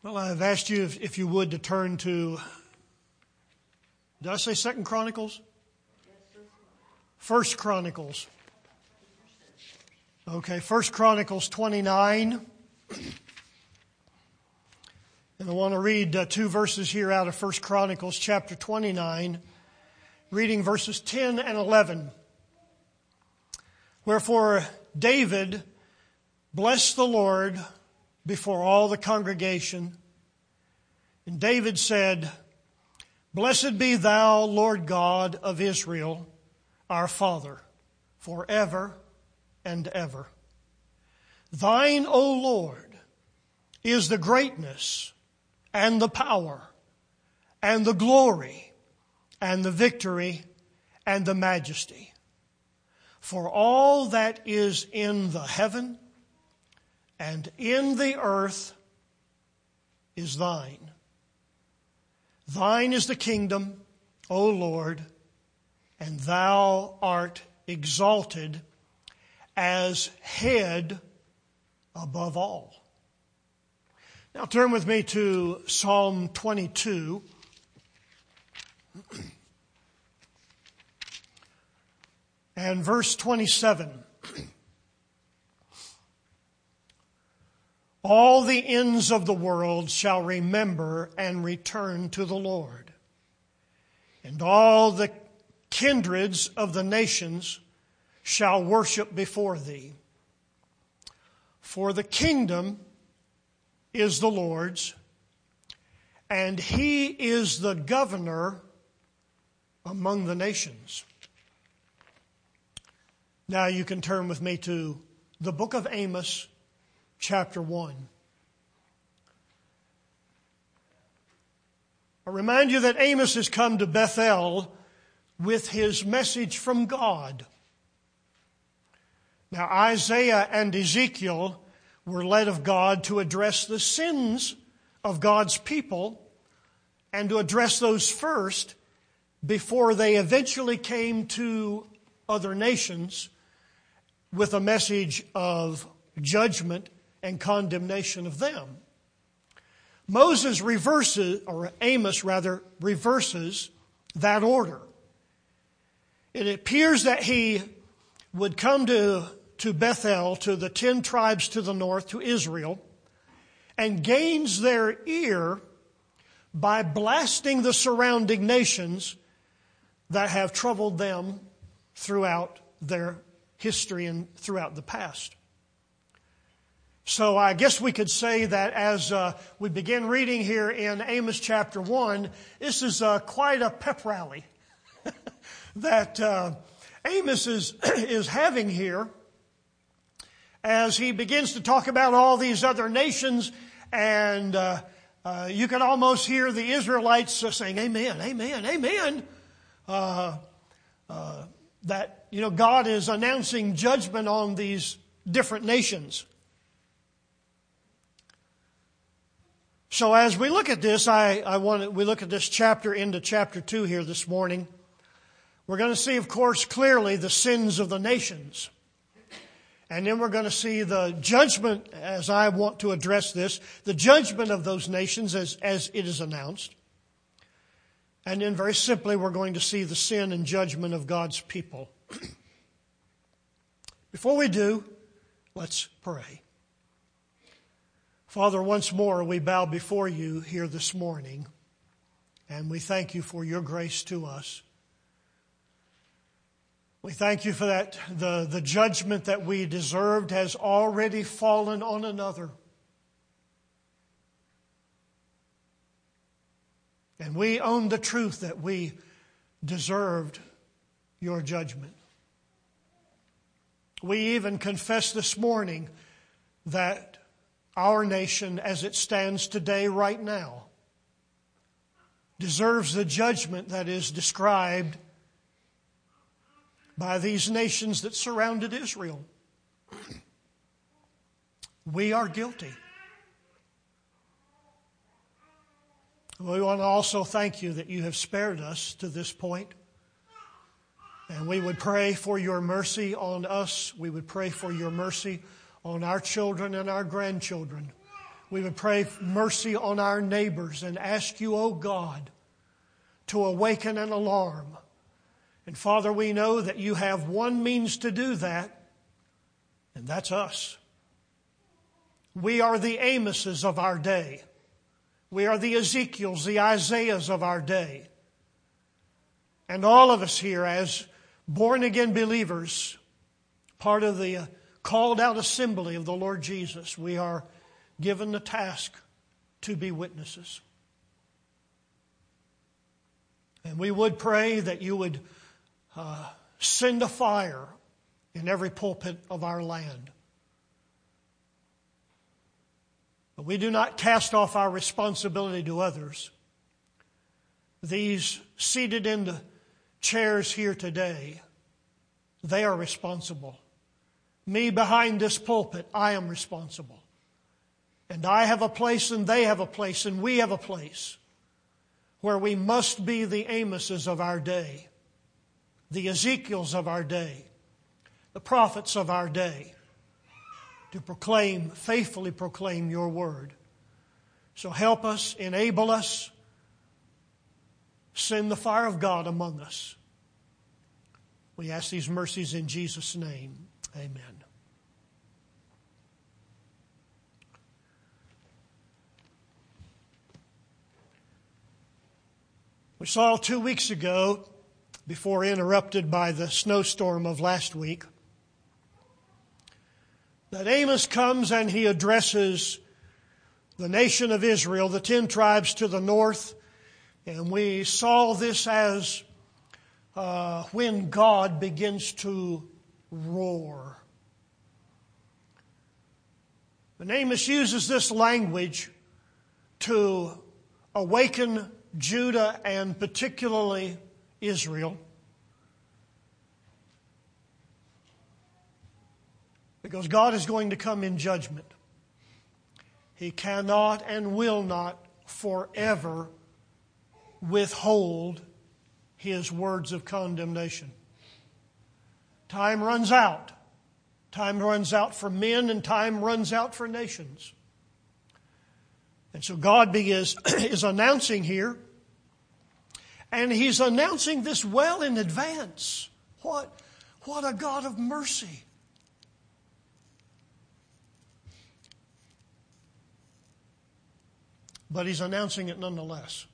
Well, I've asked you if you would to turn to, did I say 2 Chronicles? First Chronicles. Okay, 1 Chronicles 29. And I want to read two verses here out of 1 Chronicles chapter 29, reading verses 10 and 11. Wherefore David blessed the Lord before all the congregation. And David said, Blessed be thou, Lord God of Israel, our Father, forever and ever. Thine, O Lord, is the greatness and the power and the glory and the victory and the majesty. For all that is in the heaven and in the earth is thine. Thine is the kingdom, O Lord, and thou art exalted as head above all. Now turn with me to Psalm 22. And verse 27. All the ends of the world shall remember and return to the Lord. And all the kindreds of the nations shall worship before thee. For the kingdom is the Lord's, and he is the governor among the nations. Now you can turn with me to the book of Amos, chapter 1. I remind you that Amos has come to Bethel with his message from God. Now Isaiah and Ezekiel were led of God to address the sins of God's people and to address those first before they eventually came to other nations with a message of judgment and condemnation of them. Amos reverses that order. It appears that he would come to Bethel, to the 10 tribes to the north, to Israel, and gains their ear by blasting the surrounding nations that have troubled them throughout their history and throughout the past. So I guess we could say that as we begin reading here in Amos chapter 1, this is quite a pep rally that Amos is having here as he begins to talk about all these other nations, and you can almost hear the Israelites saying, Amen, amen, amen. That, God is announcing judgment on these different nations. So as we look at this, we look at this chapter into chapter 2 here this morning. We're going to see, of course, clearly the sins of the nations. And then we're going to see the judgment, as I want to address this, the judgment of those nations as it is announced. And then very simply, we're going to see the sin and judgment of God's people. Before we do, let's pray. Father, once more we bow before you here this morning, and we thank you for your grace to us. We thank you for that the judgment that we deserved has already fallen on another. And we own the truth that we deserved your judgment. We even confess this morning that our nation, as it stands today, right now, deserves the judgment that is described by these nations that surrounded Israel. We are guilty. We want to also thank you that you have spared us to this point. And we would pray for your mercy on us. We would pray for your mercy on our children and our grandchildren. We would pray mercy on our neighbors and ask you, O God, to awaken an alarm. And Father, we know that you have one means to do that, and that's us. We are the Amoses of our day. We are the Ezekiels, the Isaiahs of our day. And all of us here as born-again believers, part of the called out assembly of the Lord Jesus, we are given the task to be witnesses. And we would pray that you would send a fire in every pulpit of our land. But we do not cast off our responsibility to others. These seated in the chairs here today, they are responsible. Me behind this pulpit, I am responsible. And I have a place and they have a place and we have a place where we must be the Amoses of our day, the Ezekiels of our day, the prophets of our day, to proclaim, faithfully proclaim your word. So help us, enable us, send the fire of God among us. We ask these mercies in Jesus' name. Amen. We saw 2 weeks ago, before interrupted by the snowstorm of last week, that Amos comes and he addresses the nation of Israel, the 10 tribes to the north. And we saw this as when God begins to roar. And Amos uses this language to awaken Judah and particularly Israel, because God is going to come in judgment. He cannot and will not forever withhold His words of condemnation. Time runs out. Time runs out for men and time runs out for nations. And so God is announcing here, and He's announcing this well in advance. What a God of mercy. But He's announcing it nonetheless.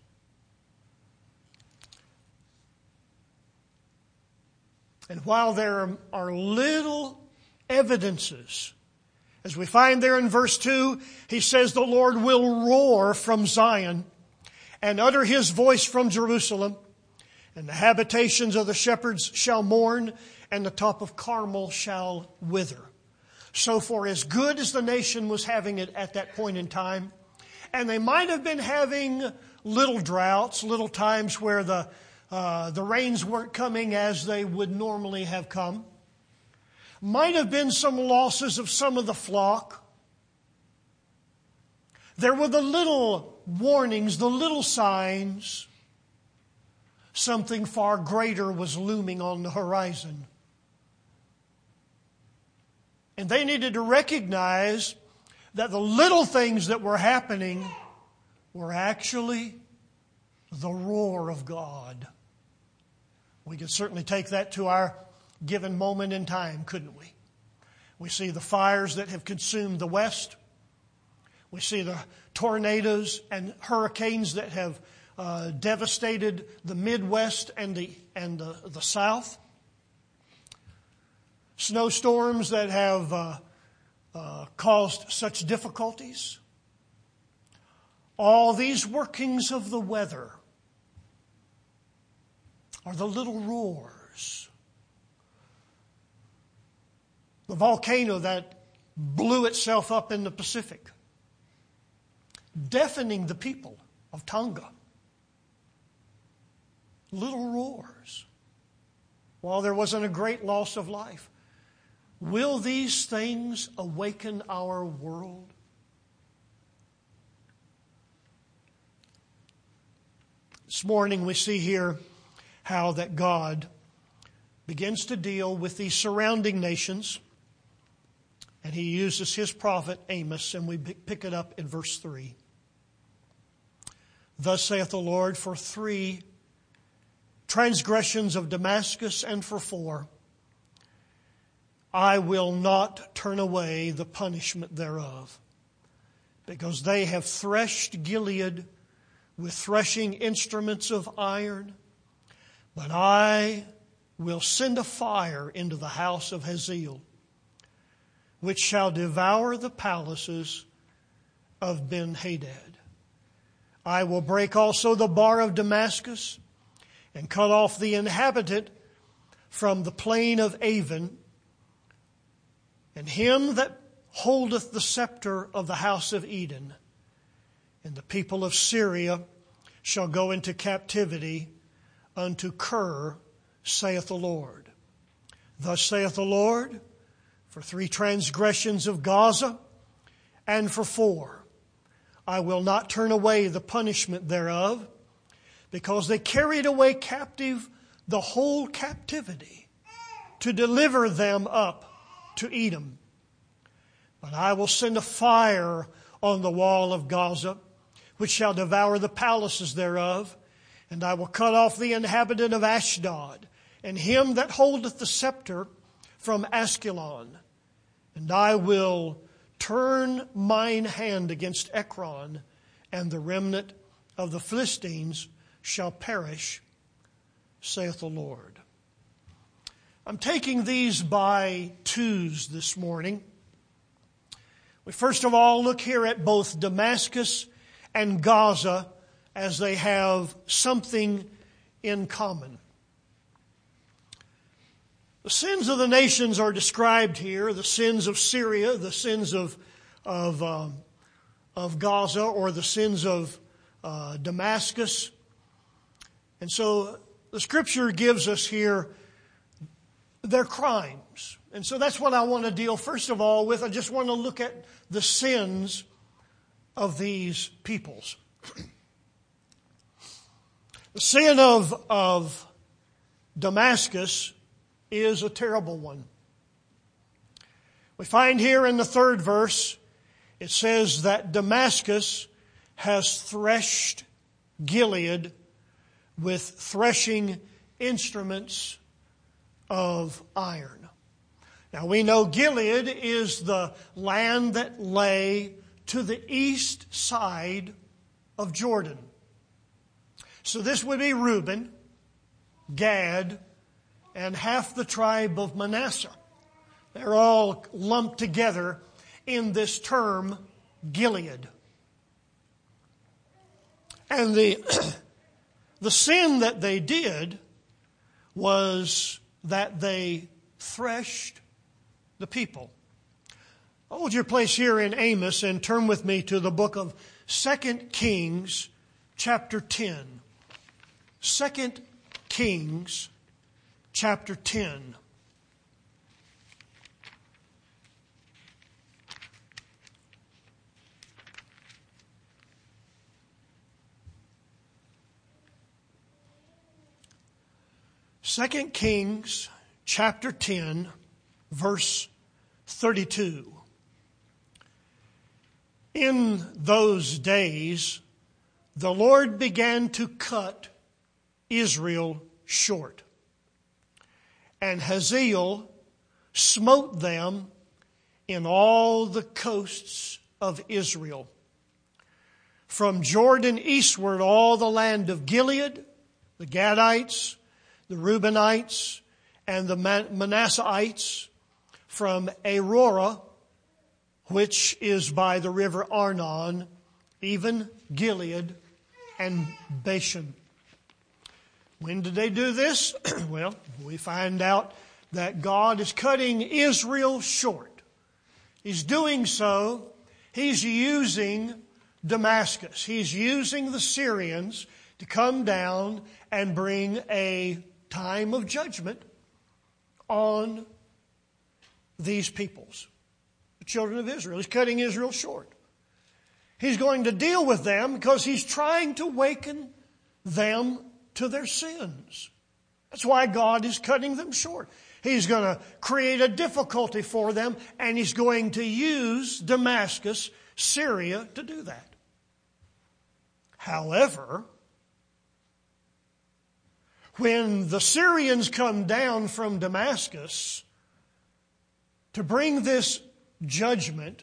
And while there are little evidences, as we find there in verse 2, He says the Lord will roar from Zion and utter His voice from Jerusalem, and the habitations of the shepherds shall mourn, and the top of Carmel shall wither. So for as good as the nation was having it at that point in time, and they might have been having little droughts, little times where the rains weren't coming as they would normally have come. Might have been some losses of some of the flock. There were the little warnings, the little signs. Something far greater was looming on the horizon. And they needed to recognize that the little things that were happening were actually the roar of God. We could certainly take that to our given moment in time, couldn't we? We see the fires that have consumed the West. We see the tornadoes and hurricanes that have devastated the Midwest and the South. Snowstorms that have caused such difficulties. All these workings of the weather are the little roars. The volcano that blew itself up in the Pacific, deafening the people of Tonga. Little roars. While there wasn't a great loss of life. Will these things awaken our world? This morning we see here how that God begins to deal with these surrounding nations And he uses his prophet Amos, and we pick it up in verse 3. Thus saith the Lord, for 3 transgressions of Damascus, and for 4, I will not turn away the punishment thereof, because they have threshed Gilead with threshing instruments of iron. But I will send a fire into the house of Hazael, which shall devour the palaces of Ben-Hadad. I will break also the bar of Damascus, and cut off the inhabitant from the plain of Avon, and him that holdeth the scepter of the house of Eden. And the people of Syria shall go into captivity unto Kir, saith the Lord. Thus saith the Lord, for 3 transgressions of Gaza, and for 4, I will not turn away the punishment thereof, because they carried away captive the whole captivity, to deliver them up to Edom. But I will send a fire on the wall of Gaza, which shall devour the palaces thereof, and I will cut off the inhabitant of Ashdod, and him that holdeth the scepter from Askelon. And I will turn mine hand against Ekron, and the remnant of the Philistines shall perish, saith the Lord. I'm taking these by twos this morning. We first of all look here at both Damascus and Gaza as they have something in common. The sins of the nations are described here, the sins of Syria, the sins of Gaza, or the sins of Damascus. And so the Scripture gives us here their crimes. And so that's what I want to deal first of all with. I just want to look at the sins of these peoples. The sin of Damascus is a terrible one. We find here in the 3rd verse, it says that Damascus has threshed Gilead with threshing instruments of iron. Now we know Gilead is the land that lay to the east side of Jordan. So this would be Reuben, Gad, and half the tribe of Manasseh. They're all lumped together in this term, Gilead. And the sin that they did was that they threshed the people. Hold your place here in Amos and turn with me to the book of 2 Kings, chapter 10. 2 Kings, chapter 10. Second Kings chapter 10, verse 32. In those days, the Lord began to cut Israel short, and Hazael smote them in all the coasts of Israel, from Jordan eastward, all the land of Gilead, the Gadites, the Reubenites, and the Manasseites, from Aurora, which is by the river Arnon, even Gilead and Bashan. When did they do this? Well, we find out that God is cutting Israel short. He's doing so. He's using Damascus. He's using the Syrians to come down and bring a time of judgment on these peoples, the children of Israel. He's cutting Israel short. He's going to deal with them because he's trying to waken them to their sins. That's why God is cutting them short. He's going to create a difficulty for them, and he's going to use Damascus, Syria, to do that. However, when the Syrians come down from Damascus to bring this judgment,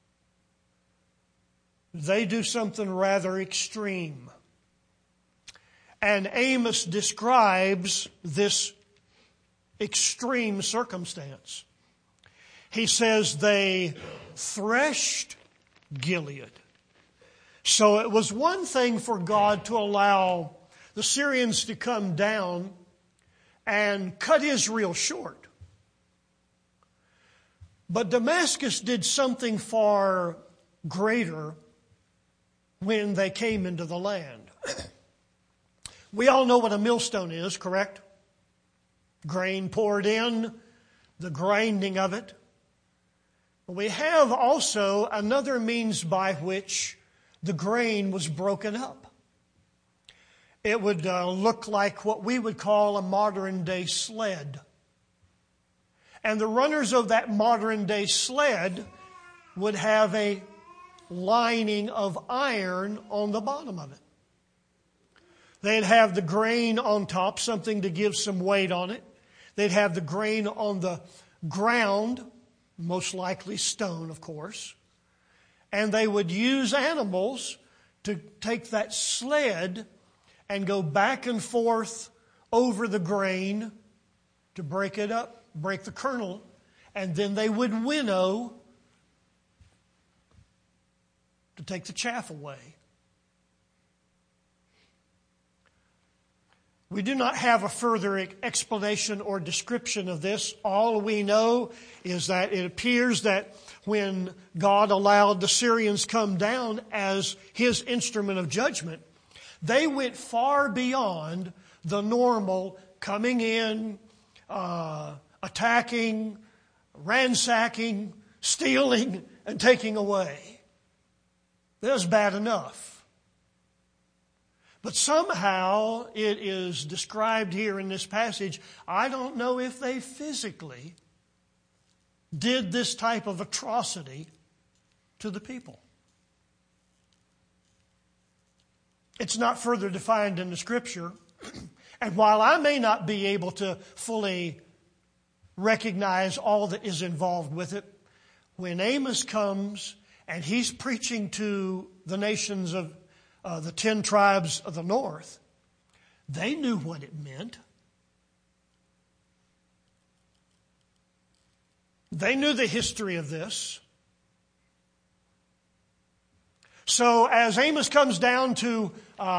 they do something rather extreme. And Amos describes this extreme circumstance. He says they threshed Gilead. So it was one thing for God to allow the Syrians to come down and cut Israel short. But Damascus did something far greater when they came into the land. We all know what a millstone is, correct? Grain poured in, the grinding of it. We have also another means by which the grain was broken up. It would look like what we would call a modern day sled. And the runners of that modern day sled would have a lining of iron on the bottom of it. They'd have the grain on top, something to give some weight on it. They'd have the grain on the ground, most likely stone, of course. And they would use animals to take that sled and go back and forth over the grain to break it up, break the kernel, and then they would winnow to take the chaff away. We do not have a further explanation or description of this. All we know is that it appears that when God allowed the Syrians come down as his instrument of judgment, they went far beyond the normal coming in, attacking, ransacking, stealing, and taking away. That was bad enough. But somehow it is described here in this passage, I don't know if they physically did this type of atrocity to the people. It's not further defined in the Scripture. And while I may not be able to fully recognize all that is involved with it, when Amos comes and he's preaching to the nations of the 10 tribes of the north, they knew what it meant. They knew the history of this. So as Amos comes into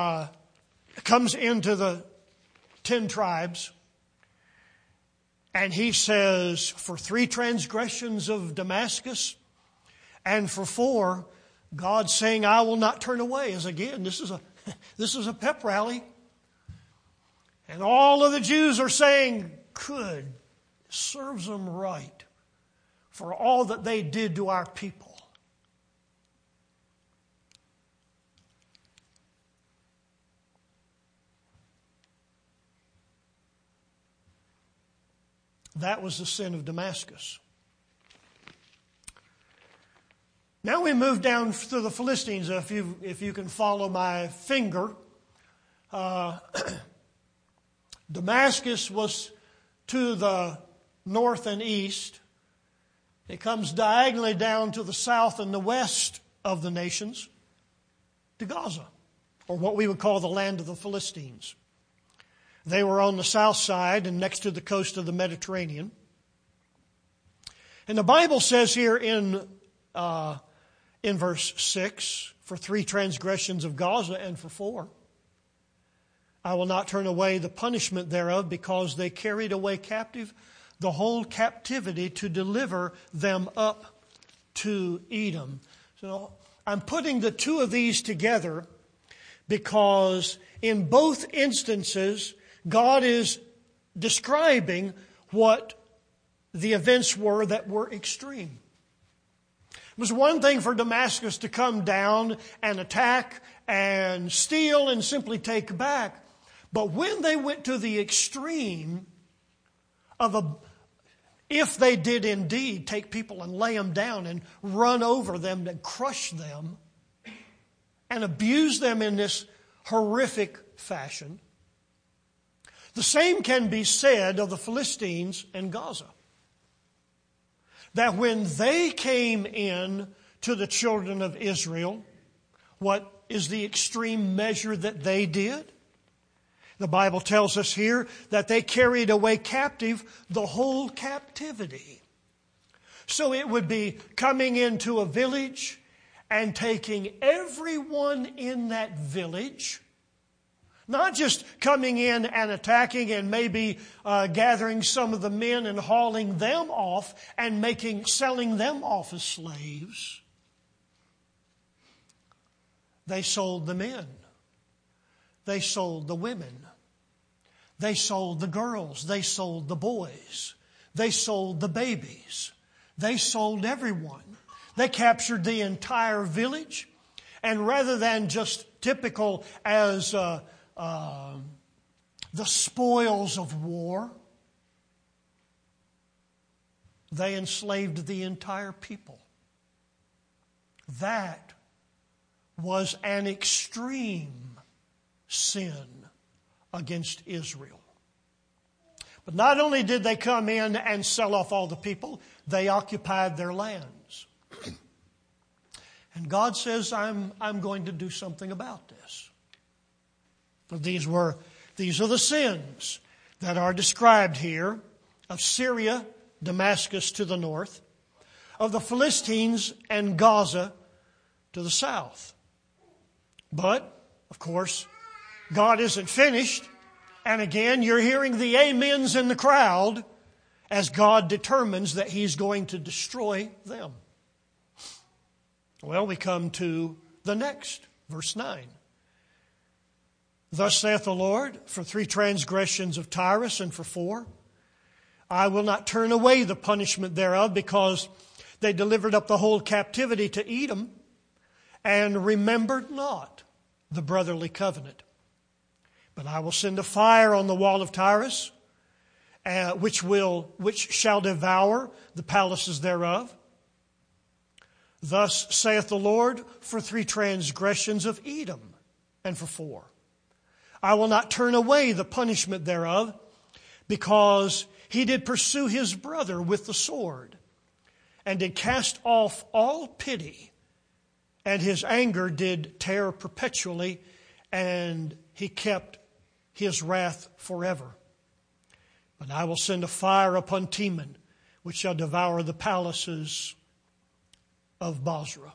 the 10 tribes, and he says, for 3 transgressions of Damascus, and for 4, God saying, I will not turn away. As again, this is a pep rally. And all of the Jews are saying, good, serves them right for all that they did to our people. That was the sin of Damascus. Now we move down to the Philistines. If you can follow my finger, Damascus was to the north and east. It comes diagonally down to the south and the west of the nations to Gaza, or what we would call the land of the Philistines. They were on the south side and next to the coast of the Mediterranean. And the Bible says here in verse 6, for 3 transgressions of Gaza and for 4, I will not turn away the punishment thereof, because they carried away captive the whole captivity to deliver them up to Edom. So I'm putting the 2 of these together because in both instances, God is describing what the events were that were extreme. It was one thing for Damascus to come down and attack and steal and simply take back. But when they went to the extreme of if they did indeed take people and lay them down and run over them and crush them and abuse them in this horrific fashion, the same can be said of the Philistines and Gaza. That when they came in to the children of Israel, what is the extreme measure that they did? The Bible tells us here that they carried away captive the whole captivity. So it would be coming into a village and taking everyone in that village, not just coming in and attacking and maybe gathering some of the men and hauling them off and selling them off as slaves. They sold the men. They sold the women. They sold the girls. They sold the boys. They sold the babies. They sold everyone. They captured the entire village. And rather than just typical as the spoils of war, they enslaved the entire people. That was an extreme sin against Israel. But not only did they come in and sell off all the people, they occupied their lands. And God says, I'm going to do something about this. These are the sins that are described here of Syria, Damascus to the north, of the Philistines and Gaza to the south. But, of course, God isn't finished. And again, you're hearing the amens in the crowd as God determines that He's going to destroy them. Well, we come to the next, verse 9. Thus saith the Lord, for 3 transgressions of Tyrus and for 4, I will not turn away the punishment thereof, because they delivered up the whole captivity to Edom and remembered not the brotherly covenant. But I will send a fire on the wall of Tyrus, which shall devour the palaces thereof. Thus saith the Lord, for 3 transgressions of Edom and for 4. I will not turn away the punishment thereof, because he did pursue his brother with the sword, and did cast off all pity, and his anger did tear perpetually, and he kept his wrath forever. But I will send a fire upon Teman, which shall devour the palaces of Bozrah.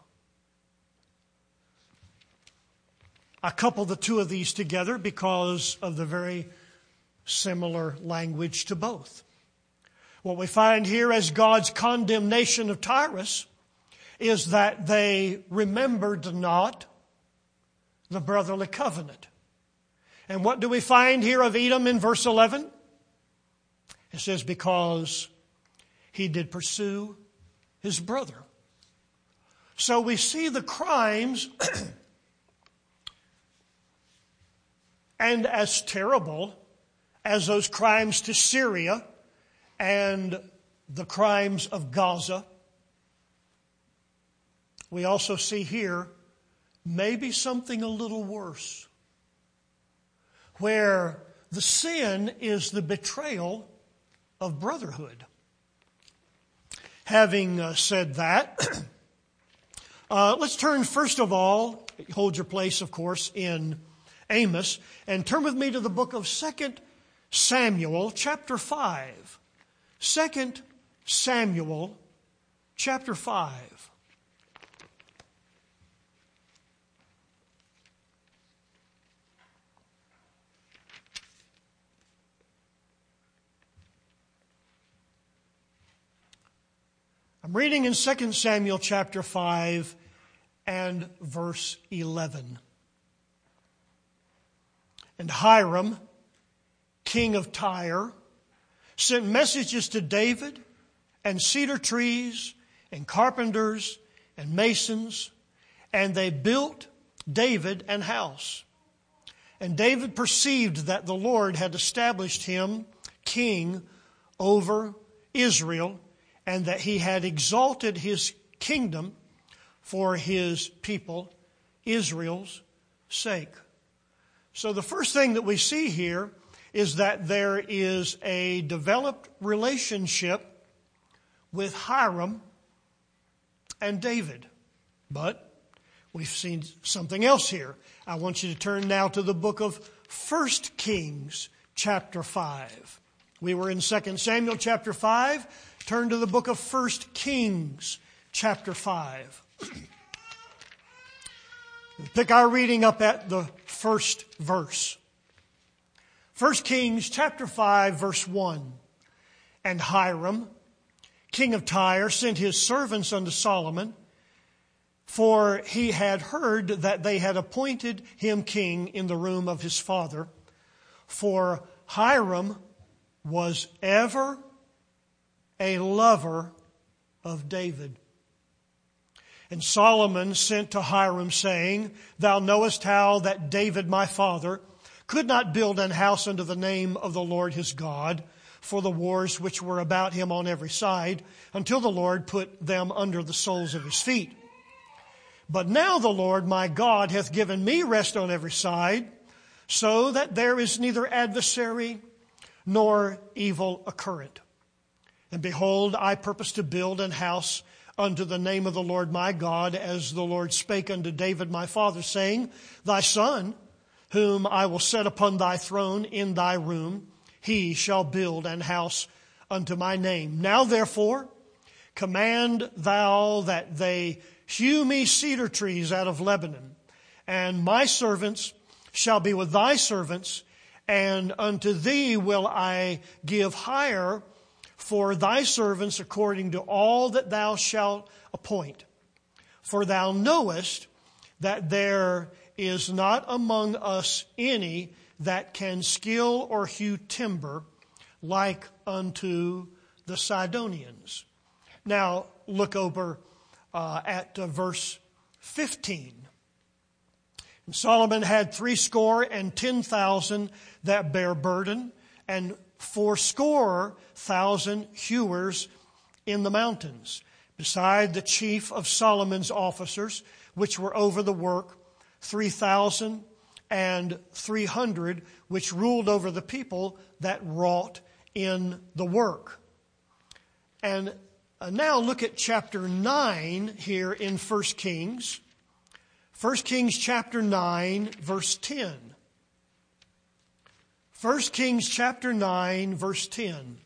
I couple the two of these together because of the very similar language to both. What we find here as God's condemnation of Tyrus is that they remembered not the brotherly covenant. And what do we find here of Edom in verse 11? It says, because he did pursue his brother. So we see the crimes, and as terrible as those crimes to Syria and the crimes of Gaza, we also see here maybe something a little worse, where the sin is the betrayal of brotherhood. Having said that, let's turn first of all, hold your place, of course, in Amos, and turn with me to the book of 2 Samuel, chapter 5. 2 Samuel, chapter 5. I'm reading in 2 Samuel chapter 5 and verse 11. And Hiram, king of Tyre, sent messages to David, and cedar trees, and carpenters, and masons, and they built David an house. And David perceived that the Lord had established him king over Israel, and that he had exalted his kingdom for his people, Israel's sake. So the first thing that we see here is that there is a developed relationship with Hiram and David. But we've seen something else here. I want you to turn now to the book of 1 Kings, chapter 5. We were in 2 Samuel, chapter 5. Turn to the book of 1 Kings, chapter 5. Pick our reading up at the first verse. 1 Kings, chapter 5, verse 1. And Hiram, king of Tyre, sent his servants unto Solomon, for he had heard that they had appointed him king in the room of his father. For Hiram was ever a lover of David. And Solomon sent to Hiram, saying, Thou knowest how that David my father could not build an house unto the name of the Lord his God, for the wars which were about him on every side, until the Lord put them under the soles of his feet. But now the Lord my God hath given me rest on every side, so that there is neither adversary nor evil occurrent. And behold, I purpose to build an house unto the name of the Lord my God, as the Lord spake unto David my father, saying, Thy son, whom I will set upon thy throne in thy room, he shall build an house unto my name. Now therefore, command thou that they hew me cedar trees out of Lebanon, and my servants shall be with thy servants, and unto thee will I give hire for thy servants according to all that thou shalt appoint. For thou knowest that there is not among us any that can skill or hew timber like unto the Sidonians. Now look over at verse 15. And Solomon had 70,000 that bare burden, and 80,000 hewers in the mountains, beside the chief of Solomon's officers, which were over the work, 3,300, which ruled over the people that wrought in the work. And now look at chapter 9 here in 1 Kings. 1 Kings chapter 9, verse 10. 1 Kings chapter 9, verse 10.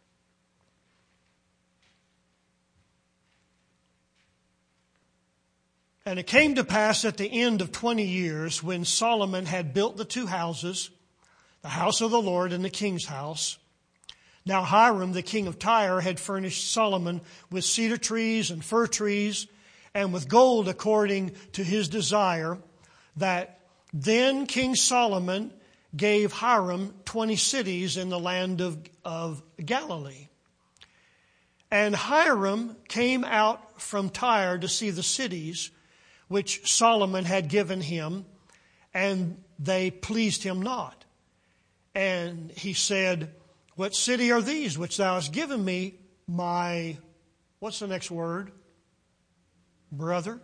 And it came to pass at the end of 20 years, when Solomon had built the two houses, the house of the Lord and the king's house. Now Hiram, the king of Tyre, had furnished Solomon with cedar trees and fir trees, and with gold according to his desire, that then King Solomon gave Hiram 20 cities in the land of Galilee. And Hiram came out from Tyre to see the cities which Solomon had given him, and they pleased him not. And he said, What city are these which thou hast given me, my, what's the next word? Brother?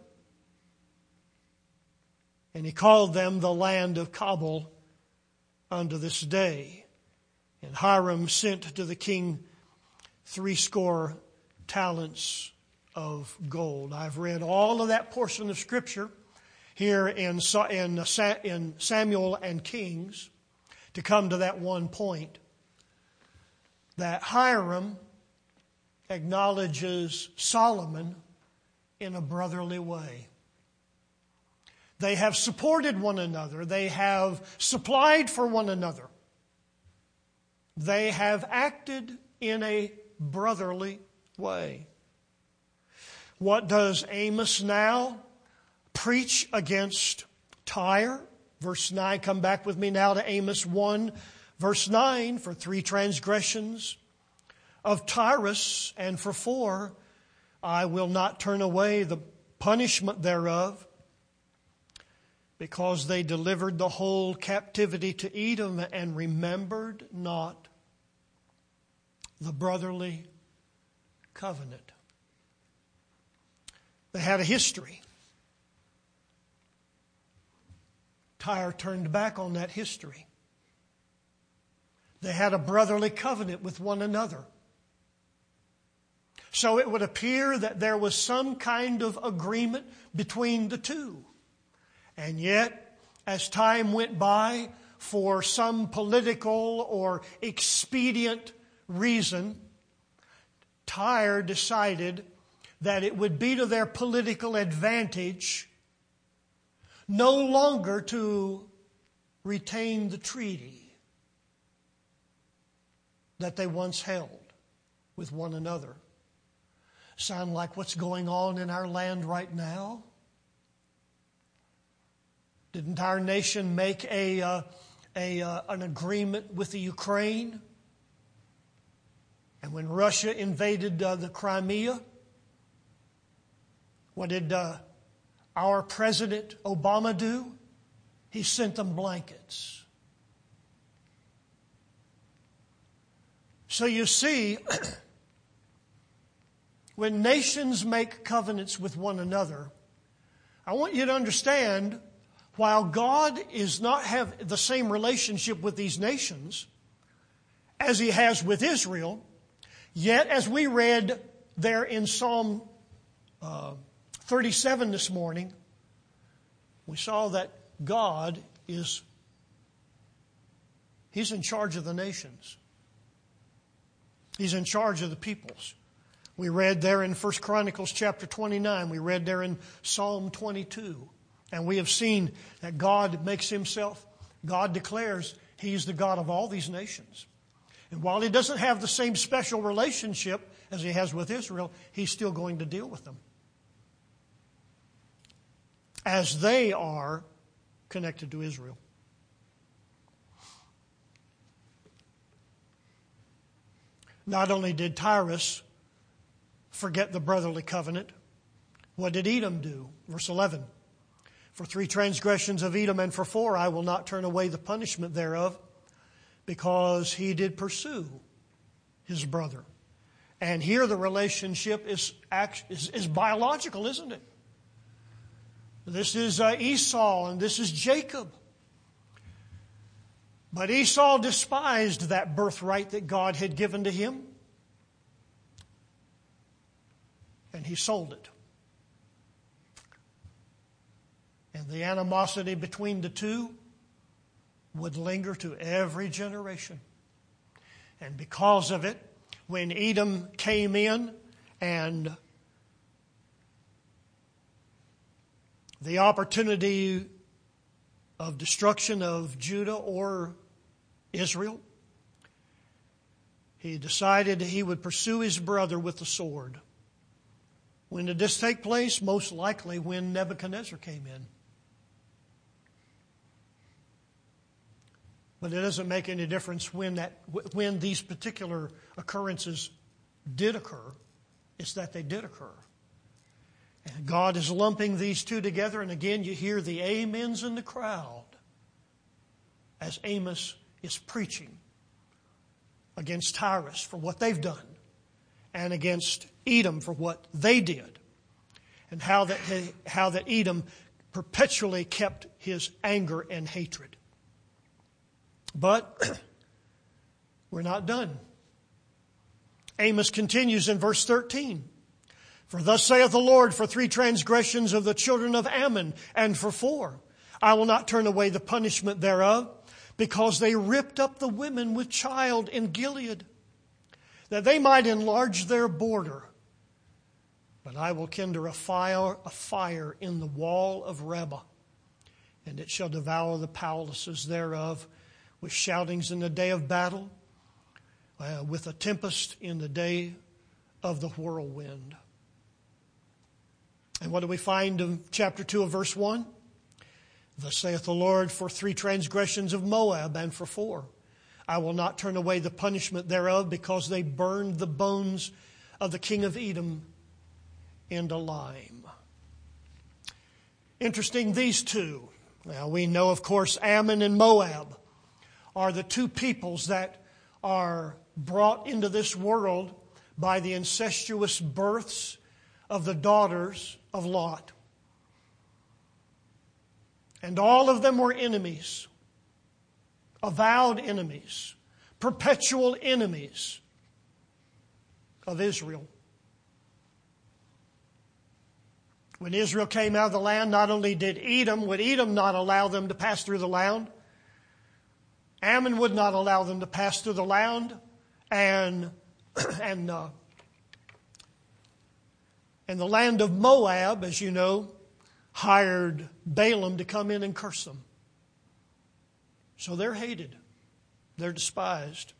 And he called them the land of Cabul unto this day. And Hiram sent to the king 80 talents of gold. I've read all of that portion of Scripture here in Samuel and Kings to come to that one point, that Hiram acknowledges Solomon in a brotherly way. They have supported one another. They have supplied for one another. They have acted in a brotherly way. What does Amos now preach against Tyre? Verse 9, come back with me now to Amos 1, verse 9. For 3 transgressions of Tyrus, and for 4, I will not turn away the punishment thereof, because they delivered the whole captivity to Edom and remembered not the brotherly covenant. They had a history. Tyre turned back on that history. They had a brotherly covenant with one another. So it would appear that there was some kind of agreement between the two. And yet, as time went by, for some political or expedient reason, Tyre decided that it would be to their political advantage no longer to retain the treaty that they once held with one another. Sound like what's going on in our land right now? Didn't our nation make an agreement with the Ukraine? And when Russia invaded the Crimea, what did our President Obama do? He sent them blankets. So you see, when nations make covenants with one another, I want you to understand, while God is not have the same relationship with these nations as He has with Israel, yet as we read there in Psalm 37 this morning, we saw that God He's in charge of the nations. He's in charge of the peoples. We read there in 1 Chronicles chapter 29. We read there in Psalm 22. And we have seen that God declares He's the God of all these nations. And while He doesn't have the same special relationship as He has with Israel, He's still going to deal with them, as they are connected to Israel. Not only did Tyrus forget the brotherly covenant, what did Edom do? Verse 11. For 3 transgressions of Edom, and for 4 I will not turn away the punishment thereof, because he did pursue his brother. And here the relationship is biological, isn't it? This is Esau and this is Jacob. But Esau despised that birthright that God had given to him, and he sold it. And the animosity between the two would linger to every generation. And because of it, when Edom came in and the opportunity of destruction of Judah or Israel, he decided he would pursue his brother with the sword. When did this take place? Most likely when Nebuchadnezzar came in. But it doesn't make any difference when these particular occurrences did occur. It's that they did occur. And God is lumping these two together. And again, you hear the amens in the crowd as Amos is preaching against Tyrus for what they've done and against Edom for what they did, and how that Edom perpetually kept his anger and hatred. But we're not done. Amos continues in verse 13. For thus saith the Lord, for 3 transgressions of the children of Ammon, and for 4, I will not turn away the punishment thereof, because they ripped up the women with child in Gilead, that they might enlarge their border. But I will kindle a fire in the wall of Rabbah, and it shall devour the palaces thereof, with shoutings in the day of battle, with a tempest in the day of the whirlwind. And what do we find in chapter 2 of verse 1? Thus saith the Lord, for 3 transgressions of Moab, and for 4, I will not turn away the punishment thereof, because they burned the bones of the king of Edom into lime. Interesting, these two. Now we know, of course, Ammon and Moab are the two peoples that are brought into this world by the incestuous births of the daughters of Lot. And all of them were enemies, avowed enemies, perpetual enemies of Israel. When Israel came out of the land, not only would Edom not allow them to pass through the land, Ammon would not allow them to pass through the land, and the land of Moab, as you know, hired Balaam to come in and curse them. So they're hated. They're despised.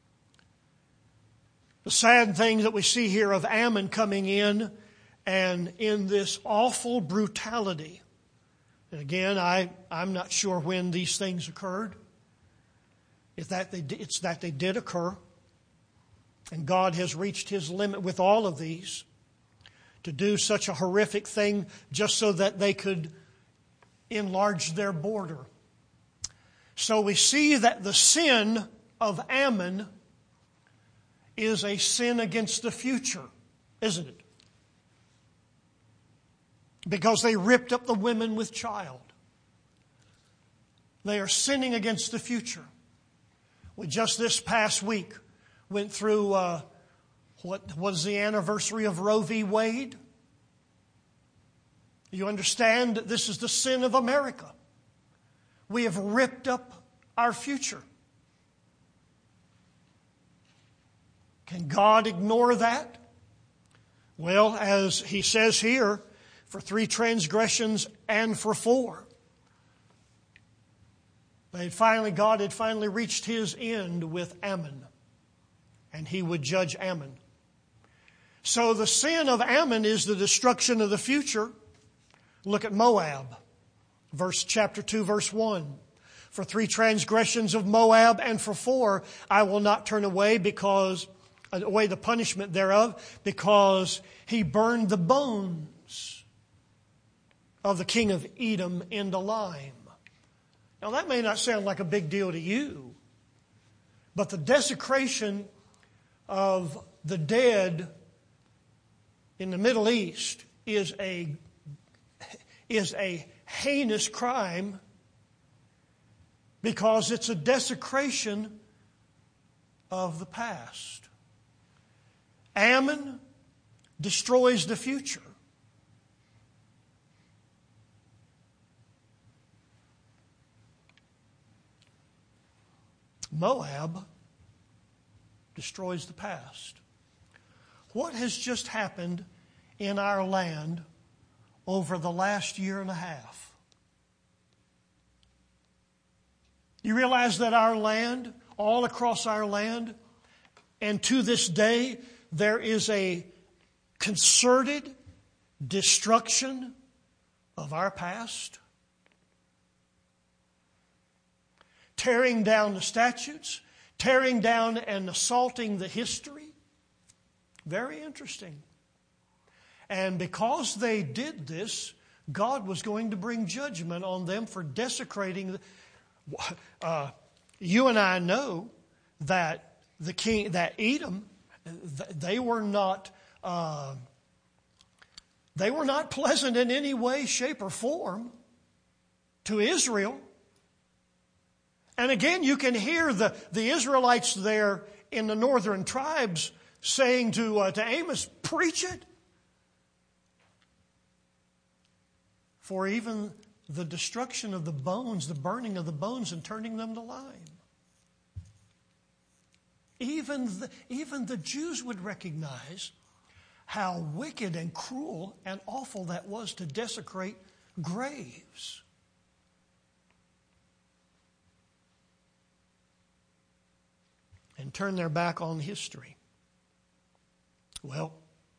The sad thing that we see here of Ammon coming in and in this awful brutality. And again, I'm not sure when these things occurred. It's that they did occur. And God has reached His limit with all of these to do such a horrific thing just so that they could enlarge their border. So we see that the sin of Ammon is a sin against the future, isn't it? Because they ripped up the women with child. They are sinning against the future. We just this past week went through what was the anniversary of Roe v. Wade. You understand that this is the sin of America. We have ripped up our future. Can God ignore that? Well, as He says here, for 3 transgressions and for 4. God had finally reached His end with Ammon, and He would judge Ammon. So the sin of Ammon is the destruction of the future. Look at Moab, chapter 2, verse 1. For 3 transgressions of Moab and for 4, I will not turn away the punishment thereof, because he burned the bones of the king of Edom into lime. Now that may not sound like a big deal to you, but the desecration of the dead in the Middle East is a heinous crime, because it's a desecration of the past. Ammon destroys the future. Moab destroys the past. What has just happened in our land over the last year and a half? You realize that our land, all across our land, and to this day, there is a concerted destruction of our past? Tearing down the statutes, tearing down and assaulting the history. Very interesting. And because they did this, God was going to bring judgment on them for desecrating. You and I know that that Edom, they were not pleasant in any way, shape, or form to Israel. And again, you can hear the Israelites there in the northern tribes saying to Amos, preach it. For even the destruction of the bones, the burning of the bones and turning them to lime. Even the Jews would recognize how wicked and cruel and awful that was to desecrate graves. And turn their back on history. Well,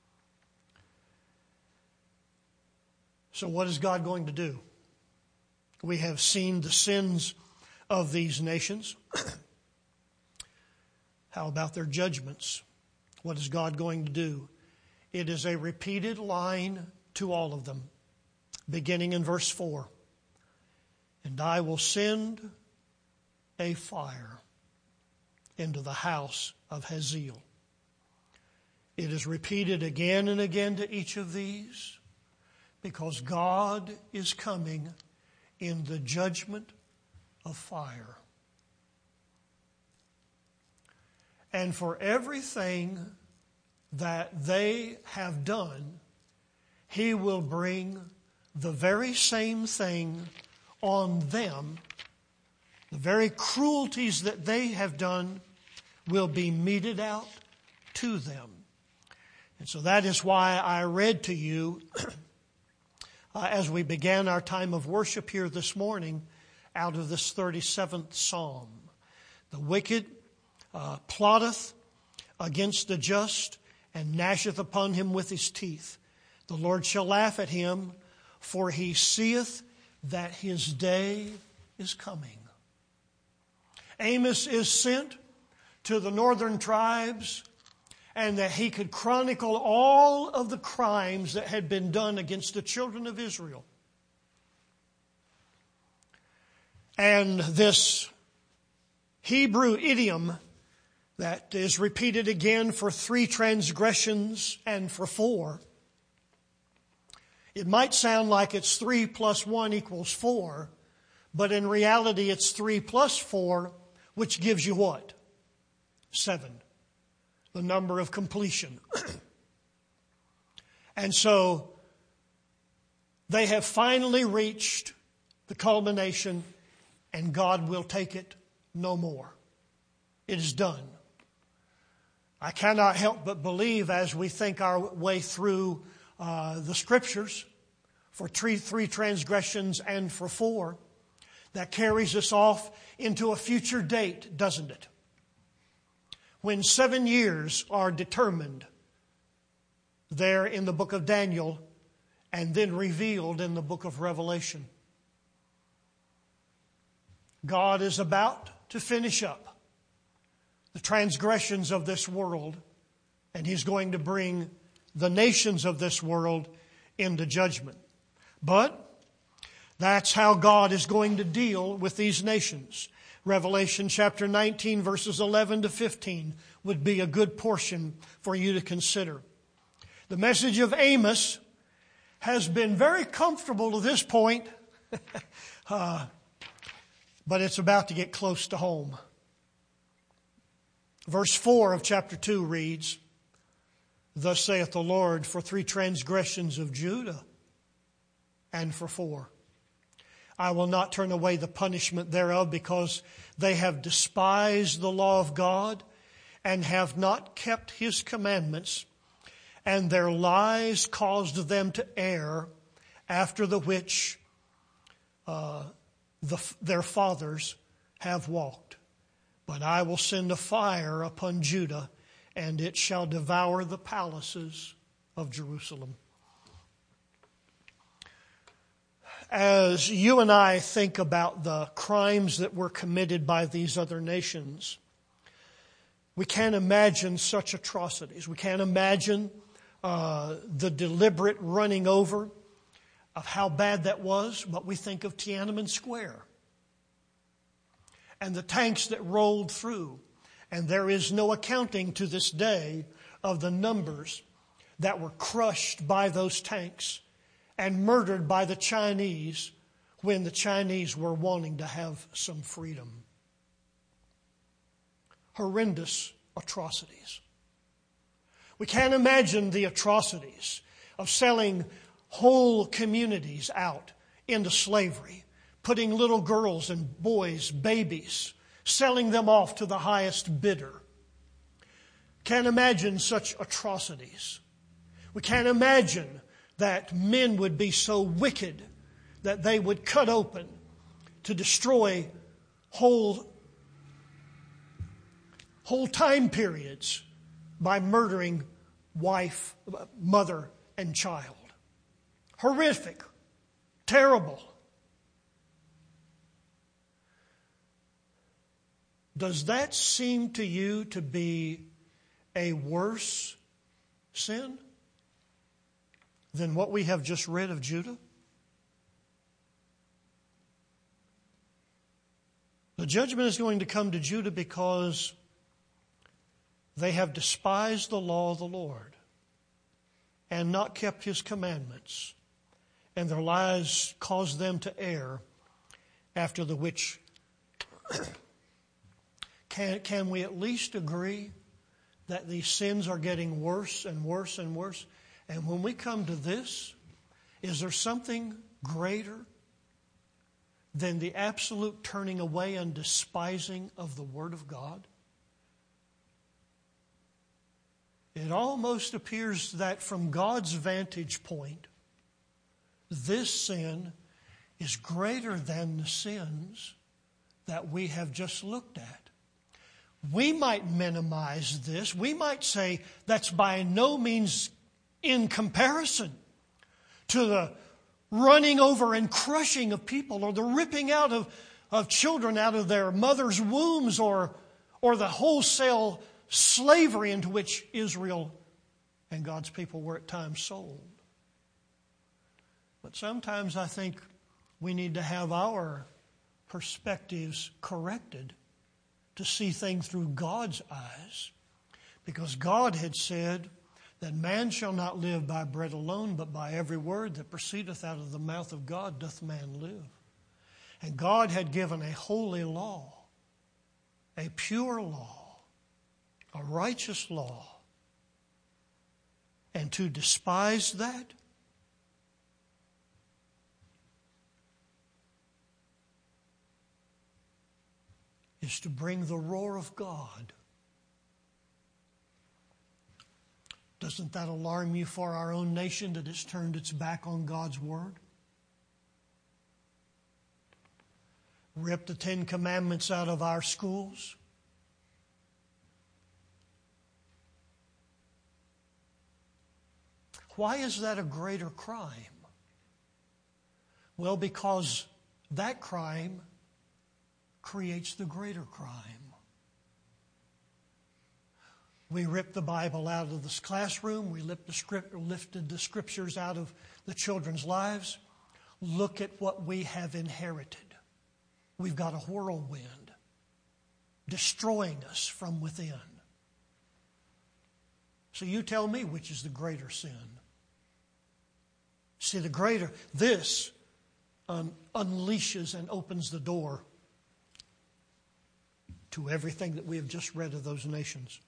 so what is God going to do? We have seen the sins of these nations. How about their judgments? What is God going to do? It is a repeated line to all of them, beginning in verse 4. And I will send a fire into the house of Hazael, It is repeated again and again to each of these because God is coming in the judgment of fire. And for everything that they have done, He will bring the very same thing on them. The very cruelties that they have done will be meted out to them. And so that is why I read to you, as we began our time of worship here this morning, out of this 37th Psalm. The wicked plotteth against the just, and gnasheth upon him with his teeth. The Lord shall laugh at him, for he seeth that his day is coming. Amos is sent to the northern tribes, and that he could chronicle all of the crimes that had been done against the children of Israel. And this Hebrew idiom that is repeated again for 3 transgressions and for 4. It might sound like it's 3 plus 1 equals 4, but in reality it's 3 plus 4, which gives you what? 7. The number of completion. And so they have finally reached the culmination, and God will take it no more. It is done. I cannot help but believe, as we think our way through the Scriptures, for 3 transgressions and for 4, that carries us off into a future date, doesn't it? When 7 years are determined there in the book of Daniel and then revealed in the book of Revelation. God is about to finish up the transgressions of this world, and He's going to bring the nations of this world into judgment. But that's how God is going to deal with these nations. Revelation chapter 19 verses 11 to 15 would be a good portion for you to consider. The message of Amos has been very comfortable to this point, but it's about to get close to home. Verse 4 of chapter 2 reads, Thus saith the Lord, for 3 transgressions of Judah, and for 4. I will not turn away the punishment thereof, because they have despised the law of God and have not kept His commandments, and their lies caused them to err, after the which their fathers have walked. But I will send a fire upon Judah, and it shall devour the palaces of Jerusalem. As you and I think about the crimes that were committed by these other nations, we can't imagine such atrocities. We can't imagine the deliberate running over of how bad that was, but we think of Tiananmen Square and the tanks that rolled through. And there is no accounting to this day of the numbers that were crushed by those tanks and murdered by the Chinese when the Chinese were wanting to have some freedom. Horrendous atrocities. We can't imagine the atrocities of selling whole communities out into slavery, putting little girls and boys, babies, selling them off to the highest bidder. Can't imagine such atrocities. We can't imagine that men would be so wicked that they would cut open to destroy whole time periods by murdering wife, mother, and child. Horrific. Terrible. Does that seem to you to be a worse sin than what we have just read of Judah? The judgment is going to come to Judah because They have despised the law of the Lord and not kept His commandments, and their lies caused them to err, after the which can we at least agree that these sins are getting worse and worse and worse? And when we come to this, is there something greater than the absolute turning away and despising of the Word of God? It almost appears that from God's vantage point, this sin is greater than the sins that we have just looked at. We might minimize this. We might say that's by no means in comparison to the running over and crushing of people, or the ripping out of children out of their mothers' wombs, or the wholesale slavery into which Israel and God's people were at times sold. But sometimes I think we need to have our perspectives corrected to see things through God's eyes, because God had said that man shall not live by bread alone, but by every word that proceedeth out of the mouth of God doth man live. And God had given a holy law, a pure law, a righteous law. And to despise that is to bring the roar of God. Doesn't that alarm you for our own nation, that it's turned its back on God's Word? Rip the Ten Commandments out of our schools. Why is that a greater crime? Well, because that crime creates the greater crime. We ripped the Bible out of this classroom. We lifted the Scriptures out of the children's lives. Look at what we have inherited. We've got a whirlwind destroying us from within. So you tell me which is the greater sin. See, the greater, this unleashes and opens the door to everything that we have just read of those nations.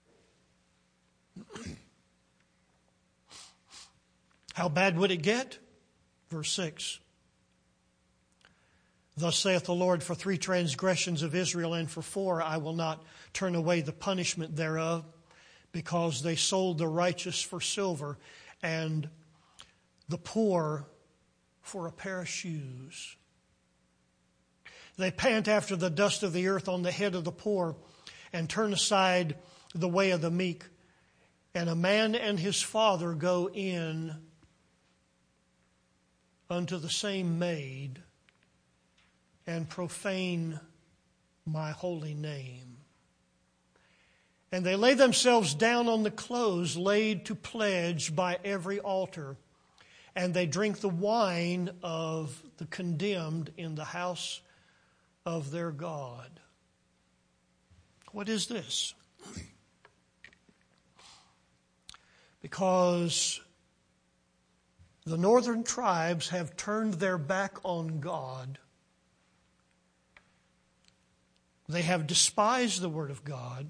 How bad would it get? Verse 6. Thus saith the Lord, for 3 transgressions of Israel, and for 4 I will not turn away the punishment thereof, because they sold the righteous for silver, and the poor for a pair of shoes. They pant after the dust of the earth on the head of the poor, and turn aside the way of the meek. And a man and his father go in unto the same maid, and profane my holy name. And they lay themselves down on the clothes laid to pledge by every altar, and they drink the wine of the condemned in the house of their God. What is this? Because the northern tribes have turned their back on God. They have despised the Word of God.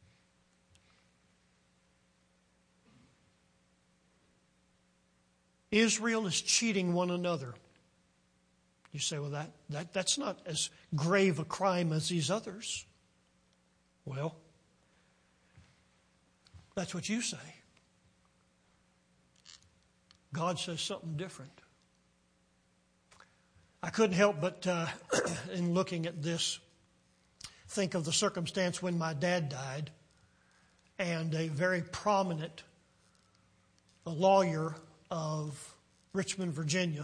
Israel is cheating one another. You say, well, that's not as grave a crime as these others. Well, that's what you say. God says something different. I couldn't help but, in looking at this, think of the circumstance when my dad died, and a very prominent lawyer of Richmond, Virginia,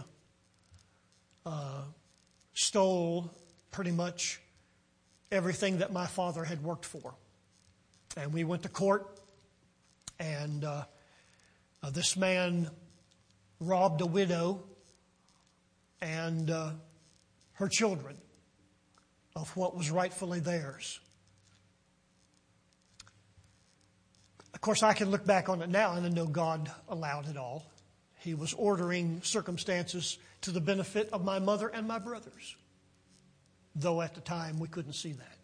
stole pretty much everything that my father had worked for. And we went to court, and this man robbed a widow and her children of what was rightfully theirs. Of course, I can look back on it now and I know God allowed it all. He was ordering circumstances to the benefit of my mother and my brothers, though at the time we couldn't see that.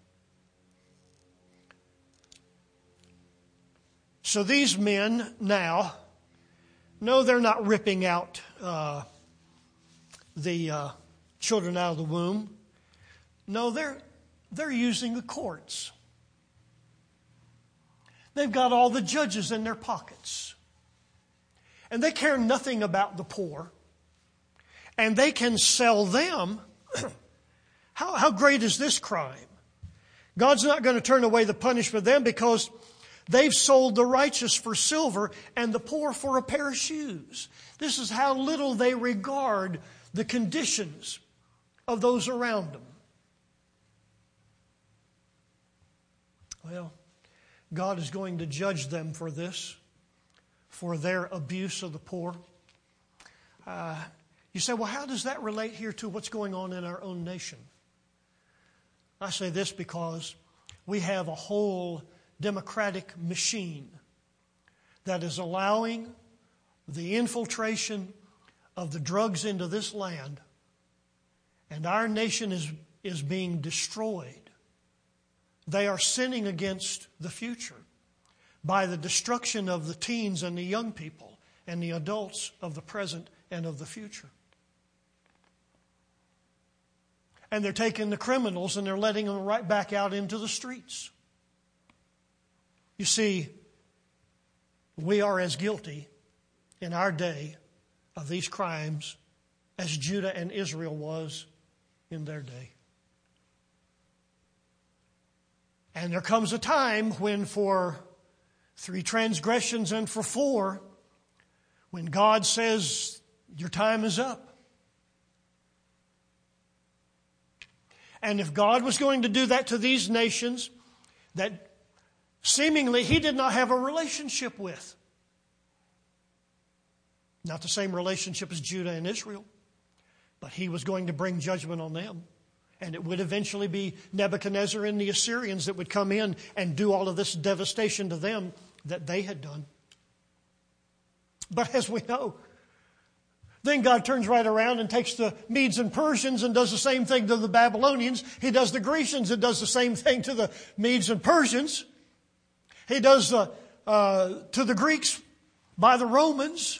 So these men now, no, they're not ripping out the children out of the womb. No, they're using the courts. They've got all the judges in their pockets. And they care nothing about the poor. And they can sell them. How great is this crime? God's not going to turn away the punishment of them because they've sold the righteous for silver and the poor for a pair of shoes. This is how little they regard the conditions of those around them. Well, God is going to judge them for this, for their abuse of the poor. You say, well, how does that relate here to what's going on in our own nation? I say this because we have a whole democratic machine that is allowing the infiltration of the drugs into this land, and our nation is being destroyed. They are sinning against the future by the destruction of the teens and the young people and the adults of the present and of the future. And they're taking the criminals and they're letting them right back out into the streets. You see, we are as guilty in our day of these crimes as Judah and Israel was in their day. And there comes a time when for 3 transgressions and for 4, when God says, your time is up. And if God was going to do that to these nations that seemingly He did not have a relationship with, not the same relationship as Judah and Israel, but He was going to bring judgment on them. And it would eventually be Nebuchadnezzar and the Assyrians that would come in and do all of this devastation to them that they had done. But as we know, then God turns right around and takes the Medes and Persians and does the same thing to the Babylonians. He does the Grecians and does the same thing to the Medes and Persians. He does to the Greeks by the Romans.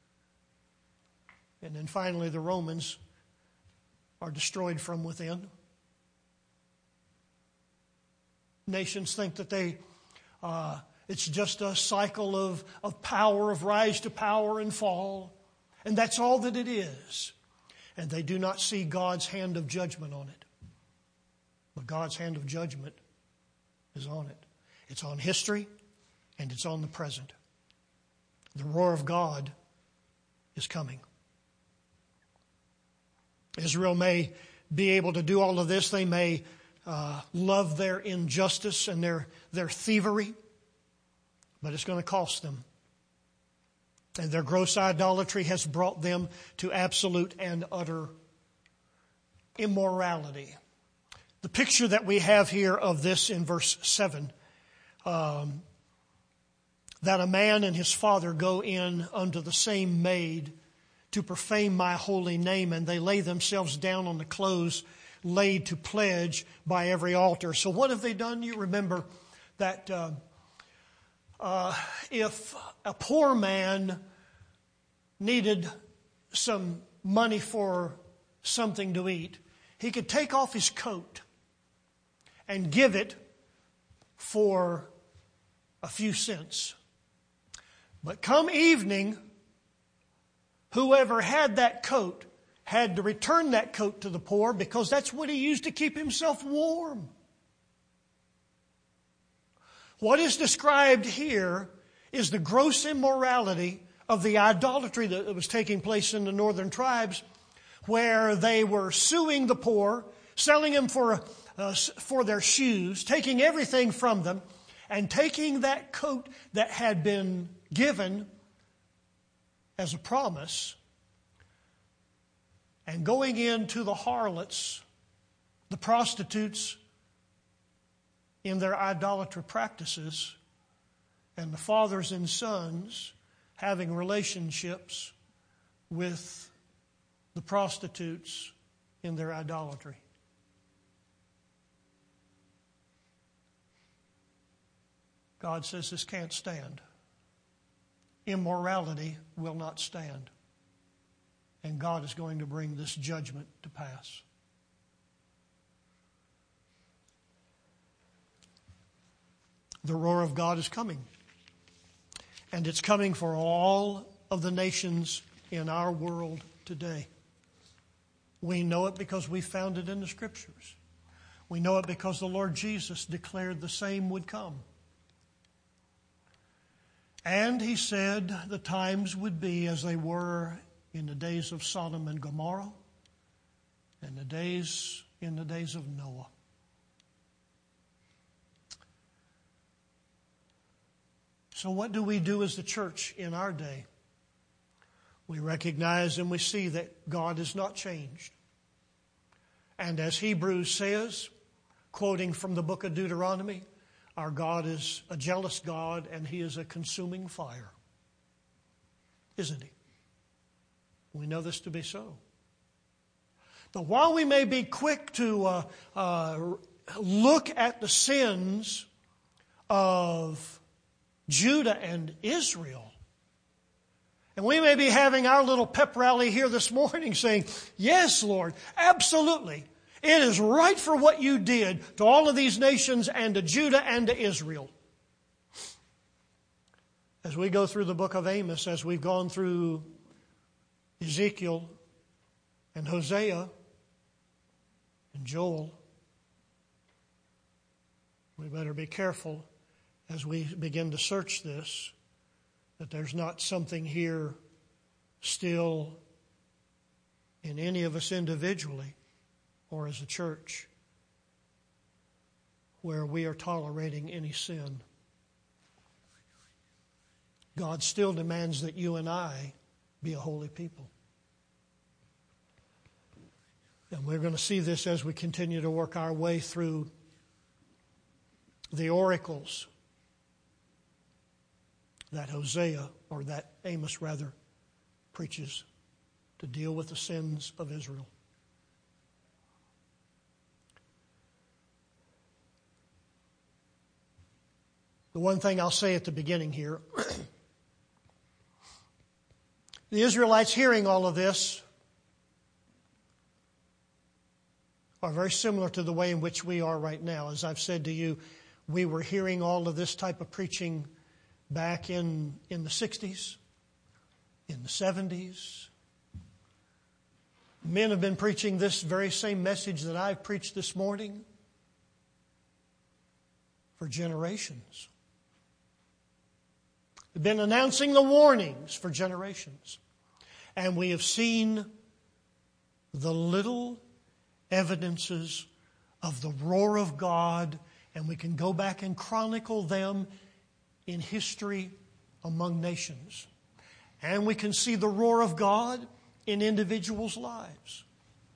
And then finally the Romans are destroyed from within. Nations think that it's just a cycle of power, of rise to power and fall. And that's all that it is. And they do not see God's hand of judgment on it. But God's hand of judgment is on it. It's on history and it's on the present. The roar of God is coming. Israel may be able to do all of this. They may love their injustice and their thievery, but it's going to cost them. And their gross idolatry has brought them to absolute and utter immorality. The picture that we have here of this in verse 7, that a man and his father go in unto the same maid to profane my holy name, and they lay themselves down on the clothes laid to pledge by every altar. So what have they done? You remember that if a poor man needed some money for something to eat, he could take off his coat and give it for a few cents. But come evening, whoever had that coat had to return that coat to the poor because that's what he used to keep himself warm. What is described here is the gross immorality of the idolatry that was taking place in the northern tribes, where they were suing the poor, selling them for their shoes, taking everything from them, and taking that coat that had been given as a promise and going into the harlots, the prostitutes, in their idolatry practices, and the fathers and sons having relationships with the prostitutes in their idolatry. God says this can't stand. Immorality will not stand. And God is going to bring this judgment to pass. The roar of God is coming. And it's coming for all of the nations in our world today. We know it because we found it in the Scriptures. We know it because the Lord Jesus declared the same would come. And He said the times would be as they were in the days of Sodom and Gomorrah and in the days of Noah. So what do we do as the church in our day? We recognize and we see that God is not changed. And as Hebrews says, quoting from the book of Deuteronomy, our God is a jealous God and He is a consuming fire. Isn't He? We know this to be so. But while we may be quick to look at the sins of Judah and Israel, and we may be having our little pep rally here this morning saying, yes, Lord, absolutely. It is right for what you did to all of these nations and to Judah and to Israel. As we go through the book of Amos, as we've gone through Ezekiel and Hosea and Joel, we better be careful as we begin to search this, that there's not something here still in any of us individually or as a church where we are tolerating any sin. God still demands that you and I be a holy people. And we're going to see this as we continue to work our way through the oracles that Hosea, or that Amos rather, preaches to deal with the sins of Israel. The one thing I'll say at the beginning here, the Israelites hearing all of this are very similar to the way in which we are right now. As I've said to you, we were hearing all of this type of preaching back in the 60s, in the 70s. Men have been preaching this very same message that I've preached this morning for generations. They've been announcing the warnings for generations. And we have seen the little evidences of the roar of God, and we can go back and chronicle them in history among nations. And we can see the roar of God in individuals' lives.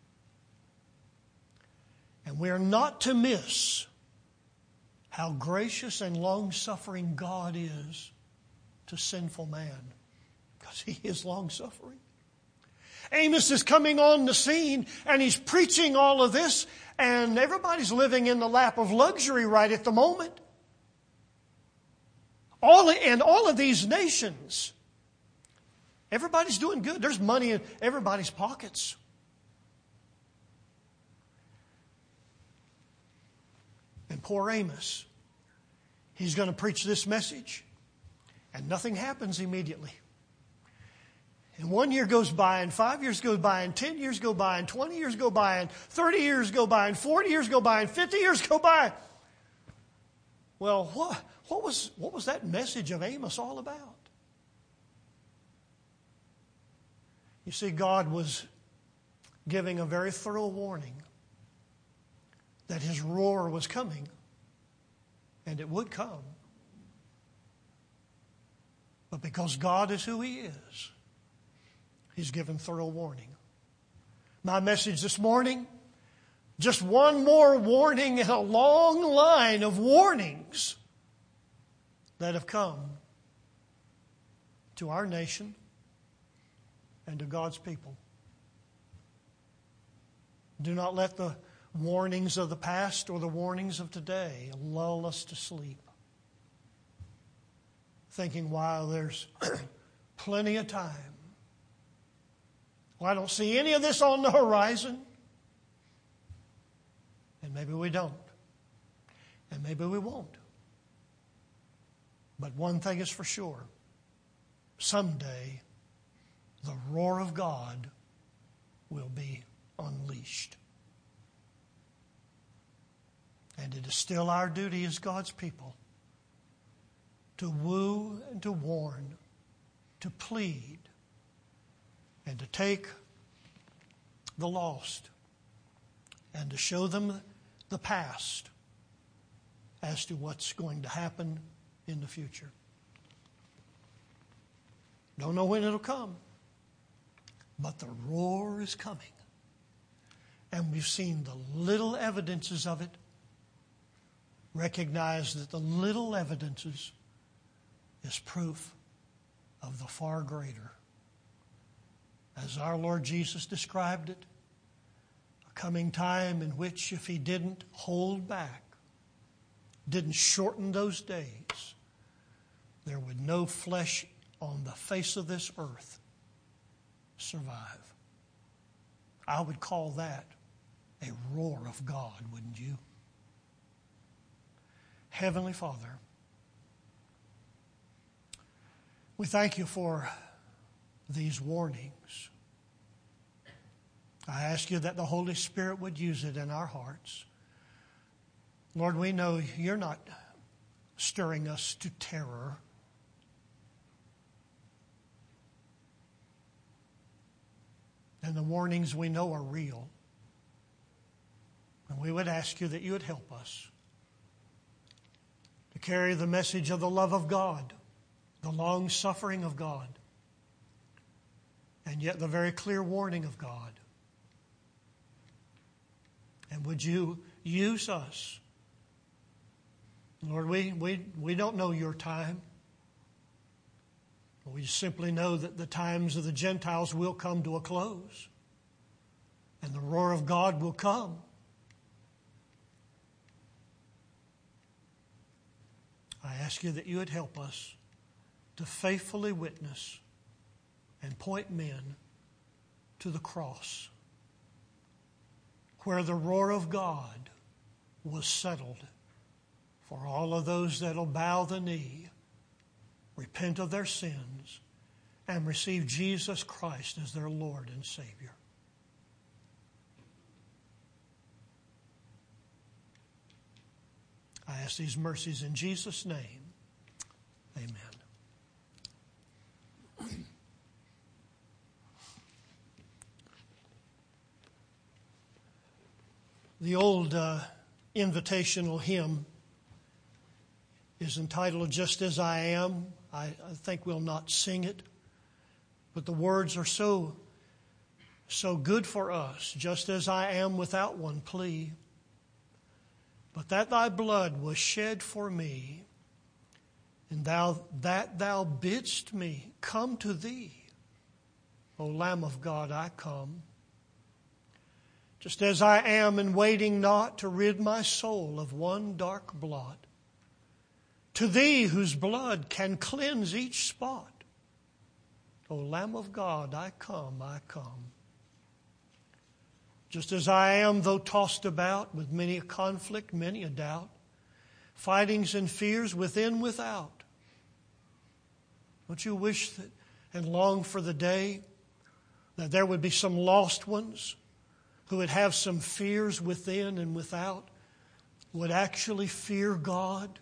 And we are not to miss how gracious and long-suffering God is to sinful man, because He is long-suffering. Amos is coming on the scene and he's preaching all of this, and everybody's living in the lap of luxury right at the moment. All of these nations, everybody's doing good. There's money in everybody's pockets. And poor Amos, he's going to preach this message, and nothing happens immediately. And 1 year goes by, and 5 years go by, and 10 years go by, and 20 years go by, and 30 years go by, and 40 years go by, and 50 years go by. Well, what was that message of Amos all about? You see, God was giving a very thorough warning that His roar was coming, and it would come. But because God is who He is, He's given thorough warning. My message this morning, just one more warning in a long line of warnings that have come to our nation and to God's people. Do not let the warnings of the past or the warnings of today lull us to sleep, thinking, wow, there's plenty of time. Well, I don't see any of this on the horizon. And maybe we don't. And maybe we won't. But one thing is for sure. Someday, the roar of God will be unleashed. And it is still our duty as God's people to woo and to warn, to plead, and to take the lost and to show them the past as to what's going to happen in the future. Don't know when it'll come, but the roar is coming. And we've seen the little evidences of it. Recognize that the little evidences is proof of the far greater. As our Lord Jesus described it, a coming time in which if He didn't hold back, didn't shorten those days, there would no flesh on the face of this earth survive. I would call that a roar of God, wouldn't you? Heavenly Father, we thank You for these warnings. I ask You that the Holy Spirit would use it in our hearts. Lord, we know You're not stirring us to terror. And the warnings we know are real. And we would ask You that You would help us to carry the message of the love of God, the long suffering of God, and yet the very clear warning of God. And would You use us? Lord, we don't know Your time. We simply know that the times of the Gentiles will come to a close. And the roar of God will come. I ask You that You would help us to faithfully witness and point men to the cross, where the roar of God was settled for all of those that will bow the knee, repent of their sins, and receive Jesus Christ as their Lord and Savior. I ask these mercies in Jesus' name. Amen. The old invitational hymn is entitled, Just As I Am. I think we'll not sing it, but the words are so good for us. Just as I am without one plea, but that Thy blood was shed for me, and Thou bidst me come to Thee. O Lamb of God, I come. Just as I am, and waiting not to rid my soul of one dark blot, to Thee whose blood can cleanse each spot. O Lamb of God, I come, I come. Just as I am, though tossed about with many a conflict, many a doubt, fightings and fears within, without. Don't you wish that and long for the day that there would be some lost ones who would have some fears within and without, would actually fear God?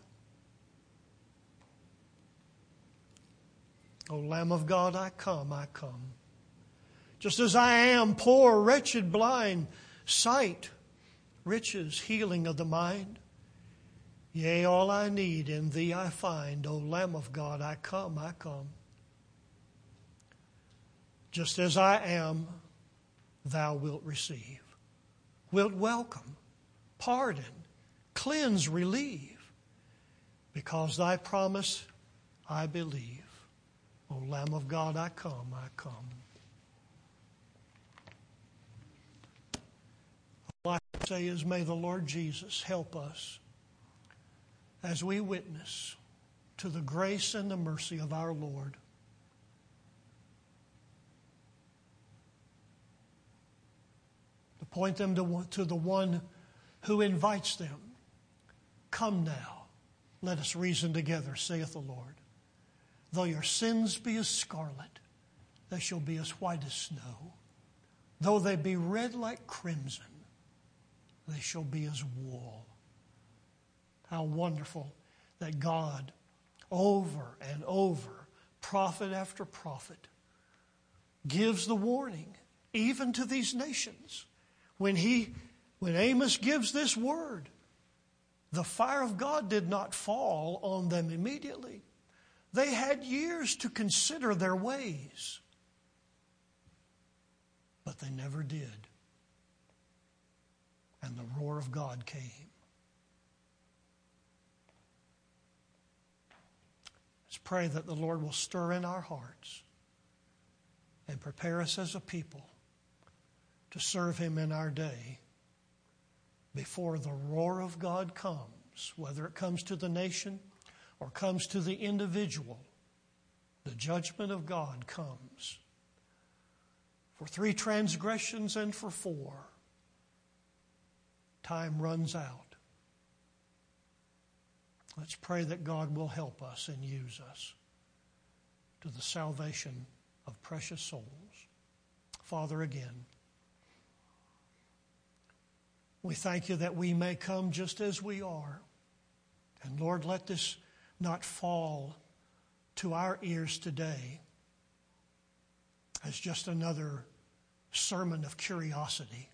O Lamb of God, I come, I come. Just as I am, poor, wretched, blind, sight, riches, healing of the mind. Yea, all I need in Thee I find. O Lamb of God, I come, I come. Just as I am, Thou wilt receive, wilt welcome, pardon, cleanse, relieve. Because thy promise I believe. O Lamb of God, I come, I come. All I can say is, may the Lord Jesus help us as we witness to the grace and the mercy of our Lord. To point them to the one who invites them. Come now, let us reason together, saith the Lord. Though your sins be as scarlet, they shall be as white as snow. Though they be red like crimson, they shall be as wool. How wonderful that God, over and over, prophet after prophet, gives the warning, even to these nations. When Amos gives this word, the fire of God did not fall on them immediately. They had years to consider their ways, but they never did. And the roar of God came. Let's pray that the Lord will stir in our hearts and prepare us as a people to serve Him in our day before the roar of God comes, whether it comes to the nation or comes to the individual. The judgment of God comes for 3 transgressions and for 4. Time runs out. Let's pray that God will help us and use us to the salvation of precious souls. Father, again, we thank you that we may come just as we are. And Lord, let this not fall to our ears today as just another sermon of curiosity,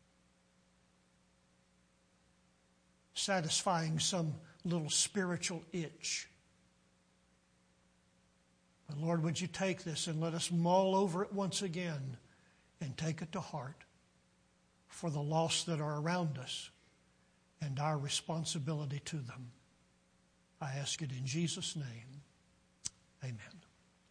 satisfying some little spiritual itch. But Lord, would you take this and let us mull over it once again and take it to heart for the lost that are around us and our responsibility to them. I ask it in Jesus' name. Amen.